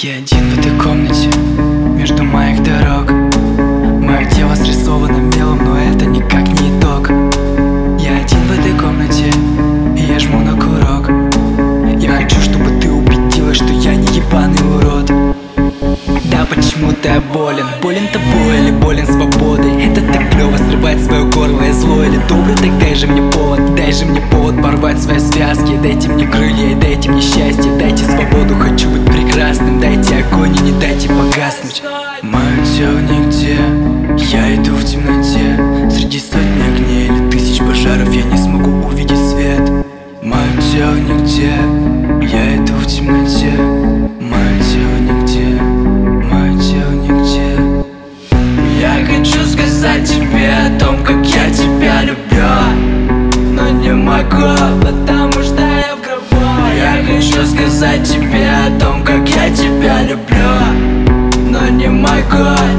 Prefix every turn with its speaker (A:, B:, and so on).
A: Я один в этой комнате, между моих дорог. Мое тело срисовано мелом, но это никак не итог. Я один в этой комнате, и я жму на курок. Я хочу, чтобы ты убедилась, что я не ебаный урод. Да почему ты болен? Болен тобой или болен свободой? Это так клево срывать свое горло. Я злой или добрый? Так дай же мне повод порвать свои связки. Дайте мне крылья и дайте мне счастье. Дайте свободу, хочу быть прекрасным. Дайте огонь и не дайте погаснуть. Мое тело нигде, я иду в темноте. Среди сотни огней или тысяч пожаров я не смогу увидеть свет. Мое тело нигде, я иду в темноте. Мое тело нигде, мое тело нигде. Я хочу сказать тебе о том, как я тебя люблю, но не могу, потому что я в гробу. Я хочу сказать тебе о том, как я тебя люблю, но не могу.